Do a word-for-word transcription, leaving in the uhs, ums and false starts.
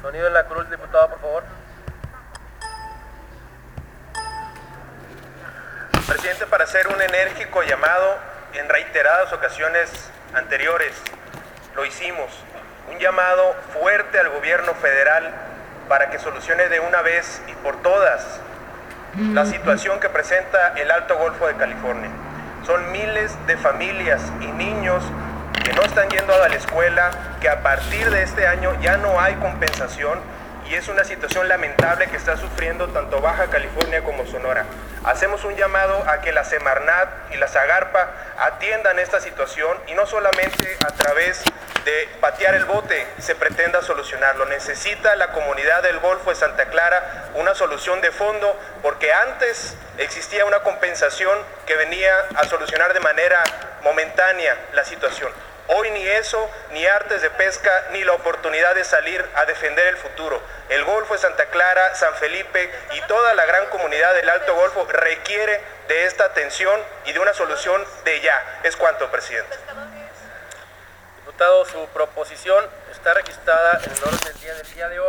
Sonido en la cruz, diputado, por favor. Presidente, para hacer un enérgico llamado en reiteradas ocasiones anteriores, lo hicimos. Un llamado fuerte al gobierno federal para que solucione de una vez y por todas la situación que presenta el Alto Golfo de California. Son miles de familias y niños que no están yendo a la escuela, que a partir de este año ya no hay compensación y es una situación lamentable que está sufriendo tanto Baja California como Sonora. Hacemos un llamado a que la Semarnat y la Zagarpa atiendan esta situación y no solamente a través de patear el bote se pretenda solucionarlo. Necesita la comunidad del Golfo de Santa Clara una solución de fondo, porque antes existía una compensación que venía a solucionar de manera momentánea la situación. Hoy ni eso, ni artes de pesca, ni la oportunidad de salir a defender el futuro. El Golfo de Santa Clara, San Felipe y toda la gran comunidad del Alto Golfo requiere de esta atención y de una solución de ya. Es cuanto, presidente. Diputado, su proposición está registrada en el orden del día del día de hoy.